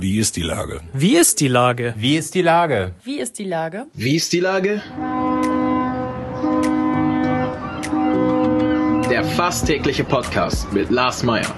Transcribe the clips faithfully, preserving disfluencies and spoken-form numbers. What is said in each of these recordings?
Wie ist die Lage? Wie ist die Lage? Wie ist die Lage? Wie ist die Lage? Wie ist die Lage? Der fast tägliche Podcast mit Lars Meyer.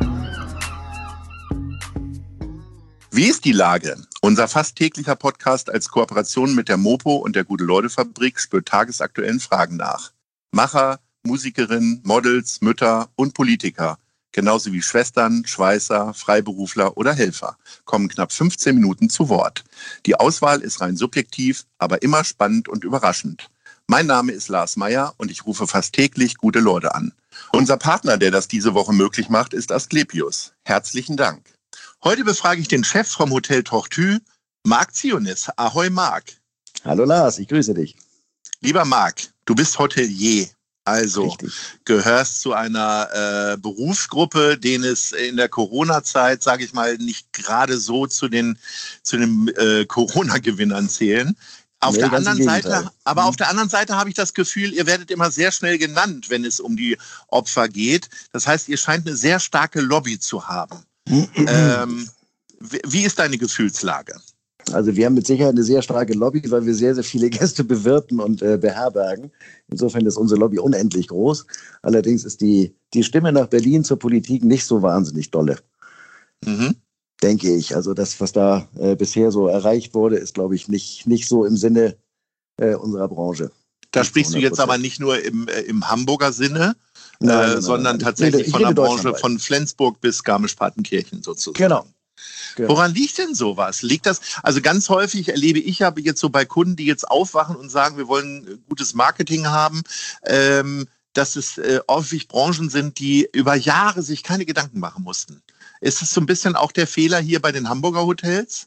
Wie ist die Lage? Unser fast täglicher Podcast als Kooperation mit der Mopo und der Gute-Leute-Fabrik spürt tagesaktuellen Fragen nach. Macher, Musikerinnen, Models, Mütter und Politiker, genauso wie Schwestern, Schweißer, Freiberufler oder Helfer, kommen knapp fünfzehn Minuten zu Wort. Die Auswahl ist rein subjektiv, aber immer spannend und überraschend. Mein Name ist Lars Meyer und ich rufe fast täglich gute Leute an. Unser Partner, der das diese Woche möglich macht, ist Asklepios. Herzlichen Dank. Heute befrage ich den Chef vom Hotel Tortue, Marc Zionis. Ahoi Marc. Hallo Lars, ich grüße dich. Lieber Marc, du bist Hotelier. Also Richtig. Gehörst zu einer äh, Berufsgruppe, den es in der Corona-Zeit, sage ich mal, nicht gerade so zu den, zu den äh, Corona-Gewinnern zählen. Auf Nee, der ganz im anderen Seite, Gegenteil. aber Mhm. auf der anderen Seite habe ich das Gefühl, ihr werdet immer sehr schnell genannt, wenn es um die Opfer geht. Das heißt, ihr scheint eine sehr starke Lobby zu haben. ähm, wie, wie ist deine Gefühlslage? Also wir haben mit Sicherheit eine sehr starke Lobby, weil wir sehr, sehr viele Gäste bewirten und äh, beherbergen. Insofern ist unsere Lobby unendlich groß. Allerdings ist die, die Stimme nach Berlin zur Politik nicht so wahnsinnig dolle, Mhm. denke ich. Also das, was da äh, bisher so erreicht wurde, ist, glaube ich, nicht, nicht so im Sinne äh, unserer Branche. Da Nicht sprichst du jetzt hundert aber Prozent. nicht nur im, äh, im Hamburger Sinne, Nein, nein, äh, nein, sondern nein. Ich tatsächlich rede- ich von der rede Branche deutschlandweit. von Flensburg bis Garmisch-Partenkirchen sozusagen. Genau. Genau. Woran liegt denn sowas? Liegt das, also ganz häufig erlebe ich ja jetzt so bei Kunden, die jetzt aufwachen und sagen, wir wollen gutes Marketing haben, ähm, dass es äh, häufig Branchen sind, die über Jahre sich keine Gedanken machen mussten. Ist es so ein bisschen auch der Fehler hier bei den Hamburger Hotels?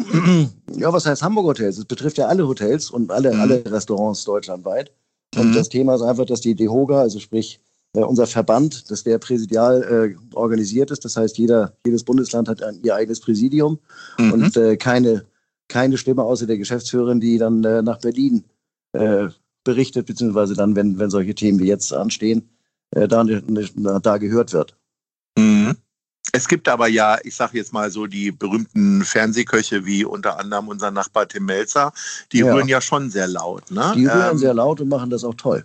Ja, was heißt Hamburg Hotels? Es betrifft ja alle Hotels und alle, Mhm. alle Restaurants deutschlandweit. Und Mhm. das Thema ist einfach, dass die DEHOGA, also sprich äh, unser Verband, dass der präsidial äh, organisiert ist. Das heißt, jeder, jedes Bundesland hat ein, ihr eigenes Präsidium Mhm. und äh, keine, keine Stimme außer der Geschäftsführerin, die dann äh, nach Berlin äh, berichtet, beziehungsweise dann, wenn, wenn solche Themen wie jetzt anstehen, äh, da, ne, ne, da gehört wird. Mhm. Es gibt aber ja, ich sage jetzt mal so, die berühmten Fernsehköche wie unter anderem unser Nachbar Tim Melzer, die Ja. rühren ja schon sehr laut. Ne? Die rühren Ähm, sehr laut und machen das auch toll.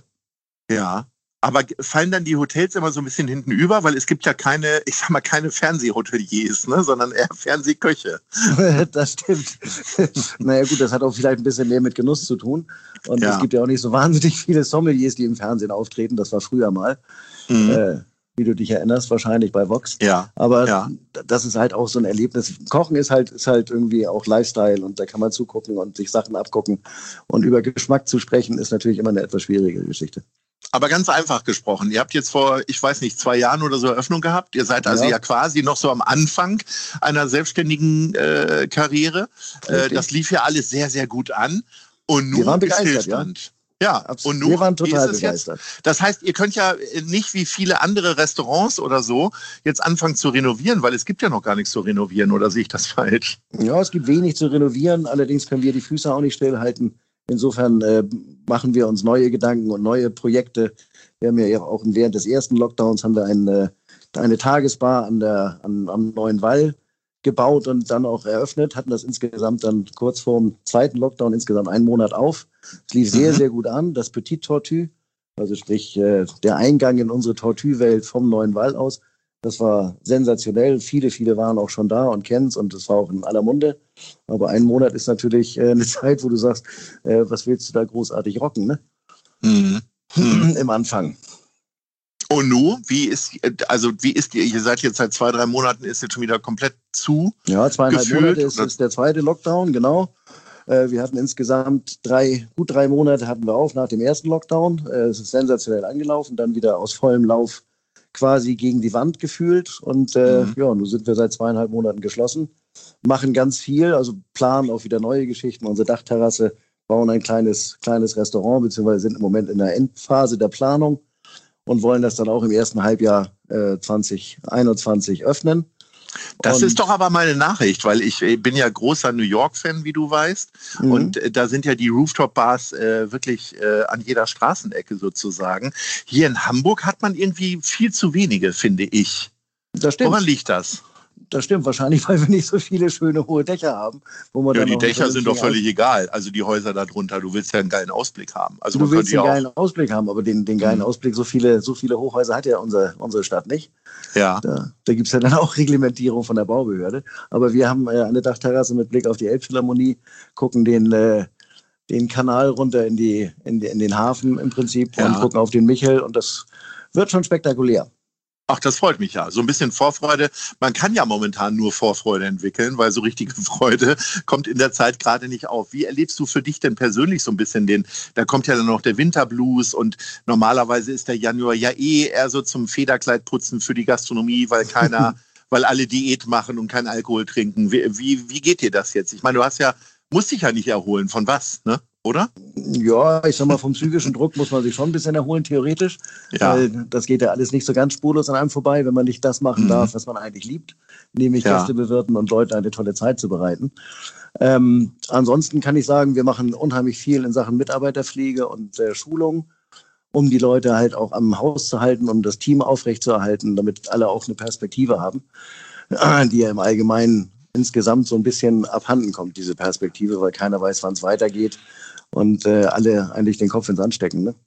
Ja, aber g- fallen dann die Hotels immer so ein bisschen hinten über, weil es gibt ja keine, ich sag mal, keine Fernsehhoteliers, ne, sondern eher Fernsehköche. Das stimmt. Naja gut, das hat auch vielleicht ein bisschen mehr mit Genuss zu tun. Und Ja. es gibt ja auch nicht so wahnsinnig viele Sommeliers, die im Fernsehen auftreten. Das war früher mal, Mhm. äh, wie du dich erinnerst, wahrscheinlich bei Vox. Ja, Aber ja. das ist halt auch so ein Erlebnis. Kochen ist halt, ist halt irgendwie auch Lifestyle und da kann man zugucken und sich Sachen abgucken. Und über Geschmack zu sprechen, ist natürlich immer eine etwas schwierige Geschichte. Aber ganz einfach gesprochen, ihr habt jetzt vor, ich weiß nicht, zwei Jahren oder so Eröffnung gehabt. Ihr seid also ja, Ja. quasi noch so am Anfang einer selbstständigen äh, Karriere. Äh, Richtig. das lief ja alles sehr, sehr gut an. Und Wir nun waren ist begeistert, Stillstand. Ja, Absolut. und nun, Wir waren wie total ist es jetzt? begeistert. Das heißt, ihr könnt ja nicht wie viele andere Restaurants oder so jetzt anfangen zu renovieren, weil es gibt ja noch gar nichts zu renovieren, oder sehe ich das falsch? Ja, es gibt wenig zu renovieren, allerdings können wir die Füße auch nicht stillhalten. Insofern äh, machen wir uns neue Gedanken und neue Projekte. Wir haben ja auch während des ersten Lockdowns haben wir eine, eine Tagesbar an der, an, am Neuen Wall gebaut und dann auch eröffnet, hatten das insgesamt dann kurz vor dem zweiten Lockdown insgesamt einen Monat auf. Es lief sehr, Mhm. sehr gut an, das Petit Tortue, also sprich äh, der Eingang in unsere Tortue-Welt vom Neuen Wall aus. Das war sensationell. Viele, viele waren auch schon da und kennen es und es war auch in aller Munde. Aber ein Monat ist natürlich äh, eine Zeit, wo du sagst, äh, was willst du da großartig rocken, ne? Mhm. Mhm. Im Anfang. Und nu, wie ist, also wie ist ihr, ihr seid jetzt seit zwei, drei Monaten, ist jetzt schon wieder komplett zu. Ja, zweieinhalb Gefühlt, Monate ist, oder? ist der zweite Lockdown, genau. Äh, wir hatten insgesamt drei, gut drei Monate hatten wir auf nach dem ersten Lockdown. Äh, es ist sensationell angelaufen, dann wieder aus vollem Lauf quasi gegen die Wand gefühlt. Und äh, Mhm. ja, nun sind wir seit zweieinhalb Monaten geschlossen, machen ganz viel, also planen auch wieder neue Geschichten. Unsere Dachterrasse, bauen ein kleines, kleines Restaurant, beziehungsweise sind im Moment in der Endphase der Planung und wollen das dann auch im ersten Halbjahr äh, zwanzig einundzwanzig öffnen. Das Und- ist doch aber meine Nachricht, weil ich äh, bin ja großer New York-Fan, wie du weißt. Mhm. Und äh, da sind ja die Rooftop-Bars äh, wirklich äh, an jeder Straßenecke sozusagen. Hier in Hamburg hat man irgendwie viel zu wenige, finde ich. Das stimmt. Woran liegt das? Das stimmt wahrscheinlich, weil wir nicht so viele schöne hohe Dächer haben. Wo man Ja, dann die noch Dächer sind doch völlig Aus- egal. Also die Häuser da drunter, du willst ja einen geilen Ausblick haben. Also Du man willst könnte einen ja geilen Ausblick haben, aber den, den geilen Mhm. Ausblick, so viele, so viele Hochhäuser hat ja unsere, unsere Stadt nicht. auch, ja. Da, da gibt es ja dann auch Reglementierung von der Baubehörde. Aber wir haben äh, eine Dachterrasse mit Blick auf die Elbphilharmonie, gucken den, äh, den Kanal runter in, die, in, die, in den Hafen im Prinzip Ja. und gucken auf den Michel und das wird schon spektakulär. Ach, das freut mich ja. So ein bisschen Vorfreude. Man kann ja momentan nur Vorfreude entwickeln, weil so richtige Freude kommt in der Zeit gerade nicht auf. Wie erlebst du für dich denn persönlich so ein bisschen den, da kommt ja dann noch der Winterblues und normalerweise ist der Januar ja eh eher so zum Federkleidputzen für die Gastronomie, weil keiner, weil alle Diät machen und keinen Alkohol trinken. Wie, wie, wie geht dir das jetzt? Ich meine, du hast ja, musst dich ja nicht erholen. Von was, ne? Oder? Ja, ich sag mal, vom psychischen Druck muss man sich schon ein bisschen erholen, theoretisch. Ja. Weil das geht ja alles nicht so ganz spurlos an einem vorbei, wenn man nicht das machen Mhm. darf, was man eigentlich liebt, nämlich Ja. Gäste bewirten und Leuten eine tolle Zeit zu bereiten. Ähm, ansonsten kann ich sagen, wir machen unheimlich viel in Sachen Mitarbeiterpflege und äh, Schulung, um die Leute halt auch am Haus zu halten, um das Team aufrechtzuerhalten, damit alle auch eine Perspektive haben, die ja im Allgemeinen insgesamt so ein bisschen abhanden kommt, diese Perspektive, weil keiner weiß, wann es weitergeht und äh, alle eigentlich den Kopf ins Sand stecken. Ne?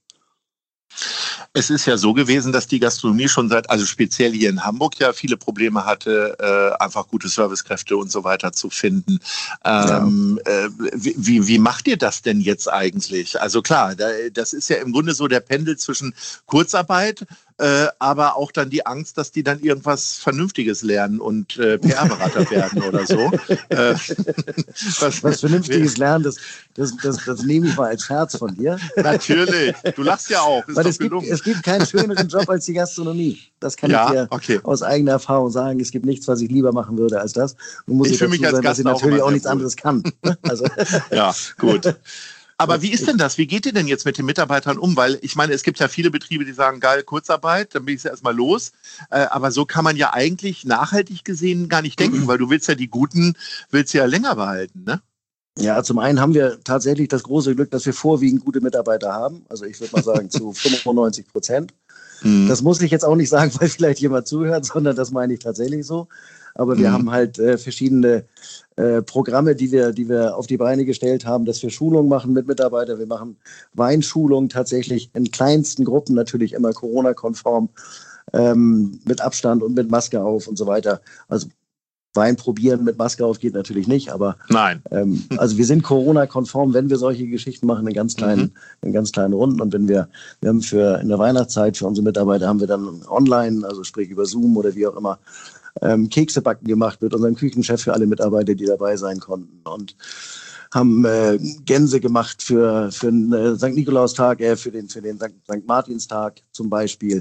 Es ist ja so gewesen, dass die Gastronomie schon seit, also speziell hier in Hamburg ja viele Probleme hatte, äh, einfach gute Servicekräfte und so weiter zu finden. Ähm, ja. äh, wie, wie macht ihr das denn jetzt eigentlich? Also klar, da, das ist ja im Grunde so der Pendel zwischen Kurzarbeit, äh, aber auch dann die Angst, dass die dann irgendwas Vernünftiges lernen und äh, P R-Berater werden oder so. äh, was, was Vernünftiges lernen, das, das, das, das nehme ich mal als Scherz von dir. Natürlich, du lachst ja auch. Ist Weil doch es gibt, gelungen. es gibt keinen schöneren Job als die Gastronomie. Das kann Ja, ich dir okay. aus eigener Erfahrung sagen. Es gibt nichts, was ich lieber machen würde als das. Und muss Ich ich fühle dazu mich als sagen, dass Gast ich auch natürlich immer auch sehr nichts wohl. anderes kann. Also, Ja, gut. Aber wie ist denn das? Wie geht ihr denn jetzt mit den Mitarbeitern um? Weil ich meine, es gibt ja viele Betriebe, die sagen, geil, Kurzarbeit, dann bin ich ja erstmal los. Äh, aber so kann man ja eigentlich nachhaltig gesehen gar nicht denken, weil du willst ja die Guten, willst ja länger behalten, ne? Ja, zum einen haben wir tatsächlich das große Glück, dass wir vorwiegend gute Mitarbeiter haben. Also ich würde mal sagen zu fünfundneunzig Prozent. Mhm. Das muss ich jetzt auch nicht sagen, weil vielleicht jemand zuhört, sondern das meine ich tatsächlich so. Aber wir Mhm. haben halt äh, verschiedene äh, Programme, die wir, die wir auf die Beine gestellt haben, dass wir Schulungen machen mit Mitarbeitern. Wir machen Weinschulungen tatsächlich in kleinsten Gruppen, natürlich immer Corona-konform, ähm, mit Abstand und mit Maske auf und so weiter. Also Wein probieren mit Maske auf geht natürlich nicht, aber Nein. ähm, also wir sind Corona-konform, wenn wir solche Geschichten machen in ganz kleinen, Mhm. in ganz kleinen Runden. Und wenn wir, wir haben für in der Weihnachtszeit für unsere Mitarbeiter haben wir dann online, also sprich über Zoom oder wie auch immer, ähm, Kekse backen gemacht mit unserem Küchenchef für alle Mitarbeiter, die dabei sein konnten. Und haben äh, Gänse gemacht für, für den äh, Sankt Nikolaustag, äh, für den, für den Sankt Sankt Martinstag zum Beispiel.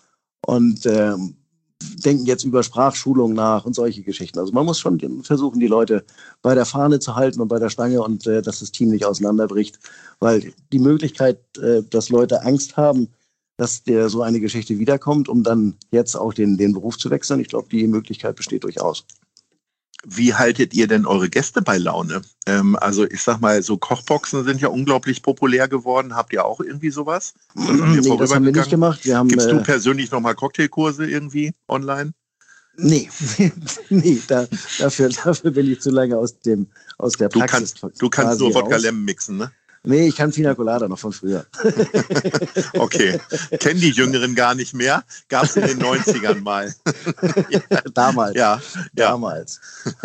Und ähm, denken jetzt über Sprachschulung nach und solche Geschichten. Also man muss schon versuchen, die Leute bei der Fahne zu halten und bei der Stange und äh, dass das Team nicht auseinanderbricht. Weil die Möglichkeit, äh, dass Leute Angst haben, dass der so eine Geschichte wiederkommt, um dann jetzt auch den, den Beruf zu wechseln, ich glaube, die Möglichkeit besteht durchaus. Wie haltet ihr denn eure Gäste bei Laune? Ähm, also ich sag mal, so Kochboxen sind ja unglaublich populär geworden. Habt ihr auch irgendwie sowas? Das, nee, das haben wir nicht gemacht. Wir haben, Gibst du äh, persönlich nochmal Cocktailkurse irgendwie online? Nee, nee da, dafür, dafür bin ich zu lange aus, dem, aus der Du Praxis. kannst, du kannst quasi nur Wodka raus. Lemon mixen, ne? Nee, ich kann Pina Colada noch von früher. Okay, kennen die Jüngeren gar nicht mehr. Gab es in den neunzigern mal. Damals. Ja, ja. Damals.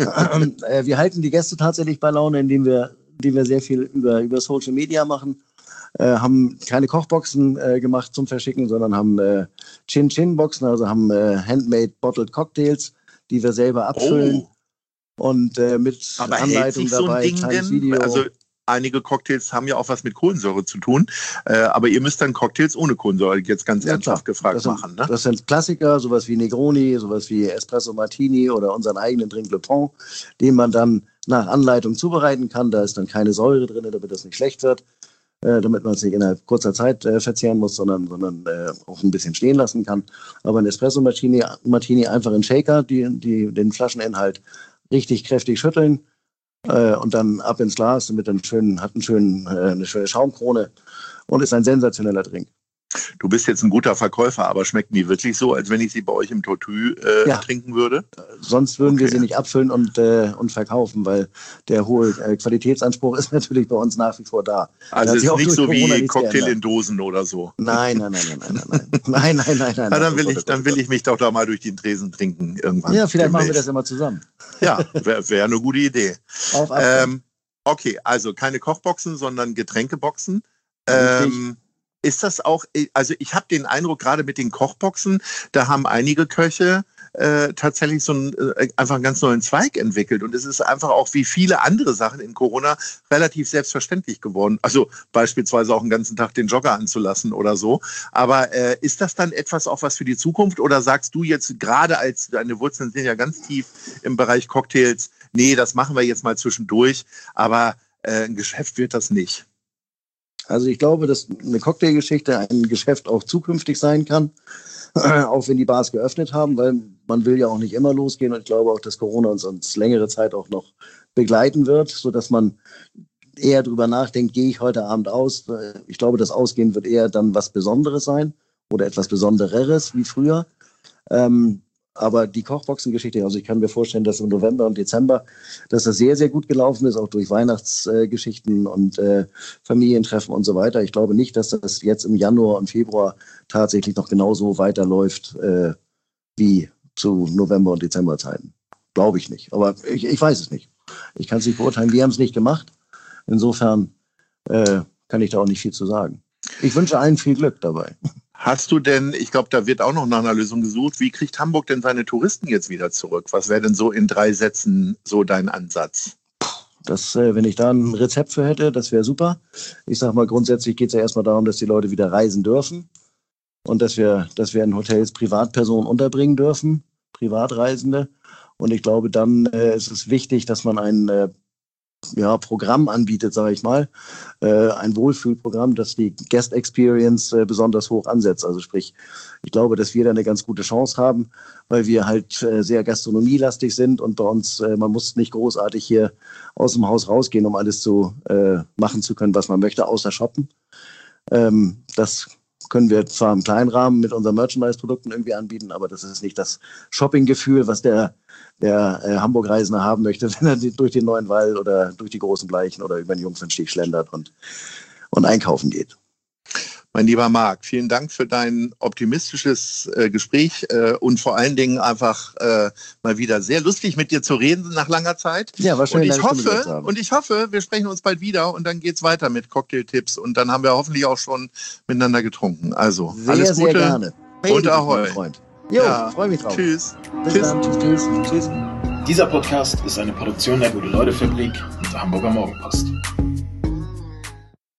äh, wir halten die Gäste tatsächlich bei Laune, indem wir, indem wir sehr viel über, über Social Media machen. Äh, haben keine Kochboxen äh, gemacht zum Verschicken, sondern haben äh, Chin-Chin-Boxen, also haben äh, Handmade Bottled Cocktails, die wir selber abfüllen. Oh. Und äh, mit Aber hält Anleitung sich so ein dabei, Ding kleines denn? Video. Also einige Cocktails haben ja auch was mit Kohlensäure zu tun, äh, aber ihr müsst dann Cocktails ohne Kohlensäure jetzt ganz Ja, ernsthaft klar. gefragt das sind, machen, ne? Das sind Klassiker, sowas wie Negroni, sowas wie Espresso Martini oder unseren eigenen Drink Le Pont, den man dann nach Anleitung zubereiten kann. Da ist dann keine Säure drin, damit das nicht schlecht wird, äh, damit man es nicht innerhalb kurzer Zeit äh, verzehren muss, sondern, sondern äh, auch ein bisschen stehen lassen kann. Aber ein Espresso Martini, Martini einfach in Shaker, die, die, den Flascheninhalt richtig kräftig schütteln, Äh, und dann ab ins Glas, damit dann schön, hat einen schönen, äh, eine schöne Schaumkrone und ist ein sensationeller Drink. Du bist jetzt ein guter Verkäufer, aber schmecken die wirklich so, als wenn ich sie bei euch im Tortue äh, Ja. trinken würde? Sonst würden wir Okay. sie nicht abfüllen und, äh, und verkaufen, weil der hohe äh, Qualitätsanspruch ist natürlich bei uns nach wie vor da. Also hat es sich ist auch nicht durch so Corona wie nichts Cocktail geändert. in Dosen oder so. Nein, nein, nein, nein, nein, nein, nein, nein, nein, nein, nein. Na, dann will Oh ich, Gott, dann oh will Gott. ich mich doch da mal durch den Tresen trinken irgendwann. Ja, vielleicht machen wir demnächst. das immer zusammen. Ja, wäre wär eine gute Idee. Auf Abstand. Ähm, okay, also keine Kochboxen, sondern Getränkeboxen. Richtig. Ähm, ist das auch, also ich habe den Eindruck, gerade mit den Kochboxen, da haben einige Köche äh, tatsächlich so einen, äh, einfach einen ganz neuen Zweig entwickelt. Und es ist einfach auch wie viele andere Sachen in Corona relativ selbstverständlich geworden. Also beispielsweise auch den ganzen Tag den Jogger anzulassen oder so. Aber äh, ist das dann etwas auch was für die Zukunft? Oder sagst du jetzt gerade, als deine Wurzeln sind ja ganz tief im Bereich Cocktails, nee, das machen wir jetzt mal zwischendurch, aber äh, ein Geschäft wird das nicht? Also ich glaube, dass eine Cocktailgeschichte ein Geschäft auch zukünftig sein kann, auch wenn die Bars geöffnet haben, weil man will ja auch nicht immer losgehen und ich glaube auch, dass Corona uns, uns längere Zeit auch noch begleiten wird, sodass man eher drüber nachdenkt, gehe ich heute Abend aus? Ich glaube, das Ausgehen wird eher dann was Besonderes sein oder etwas Besondereres wie früher. Ähm, aber die Kochboxengeschichte, also ich kann mir vorstellen, dass im November und Dezember, dass das sehr, sehr gut gelaufen ist, auch durch Weihnachtsgeschichten äh, und äh, Familientreffen und so weiter. Ich glaube nicht, dass das jetzt im Januar und Februar tatsächlich noch genauso weiterläuft äh, wie zu November- und Dezemberzeiten. Glaube ich nicht. Aber ich, ich weiß es nicht. Ich kann es nicht beurteilen. Wir haben es nicht gemacht. Insofern äh, kann ich da auch nicht viel zu sagen. Ich wünsche allen viel Glück dabei. Hast du denn, ich glaube, da wird auch noch nach einer Lösung gesucht, wie kriegt Hamburg denn seine Touristen jetzt wieder zurück? Was wäre denn so in drei Sätzen so dein Ansatz? Das, äh, wenn ich da ein Rezept für hätte, das wäre super. Ich sage mal, grundsätzlich geht es ja erstmal darum, dass die Leute wieder reisen dürfen und dass wir, dass wir in Hotels Privatpersonen unterbringen dürfen, Privatreisende. Und ich glaube, dann äh, ist es wichtig, dass man ein äh, ja, Programm anbietet, sage ich mal, äh, ein Wohlfühlprogramm, das die Guest Experience äh, besonders hoch ansetzt. Also sprich, ich glaube, dass wir da eine ganz gute Chance haben, weil wir halt äh, sehr gastronomielastig sind und bei uns, äh, man muss nicht großartig hier aus dem Haus rausgehen, um alles zu äh, machen zu können, was man möchte, außer shoppen. Ähm, das können wir zwar im kleinen Rahmen mit unseren Merchandise-Produkten irgendwie anbieten, aber das ist nicht das Shopping-Gefühl, was der, der äh, Hamburg-Reisende haben möchte, wenn er die, durch den Neuen Wall oder durch die großen Bleichen oder über den Jungfernstieg schlendert und, und einkaufen geht. Mein lieber Marc, vielen Dank für dein optimistisches äh, Gespräch äh, und vor allen Dingen einfach äh, mal wieder sehr lustig mit dir zu reden nach langer Zeit. Ja, war schön, und ich deine Stimme gehört zu hoffe, haben. und ich hoffe, wir sprechen uns bald wieder und dann geht's weiter mit Cocktailtipps und dann haben wir hoffentlich auch schon miteinander getrunken. Also Sehr, alles Gute sehr gerne. und dich, Ahoi. mein Freund. Jo, Ja, freue mich drauf. Tschüss. Bis Tschüss. dann. Tschüss, tschüss. Tschüss. Dieser Podcast ist eine Produktion der Gute-Leute-Fabrik und der Hamburger Morgenpost.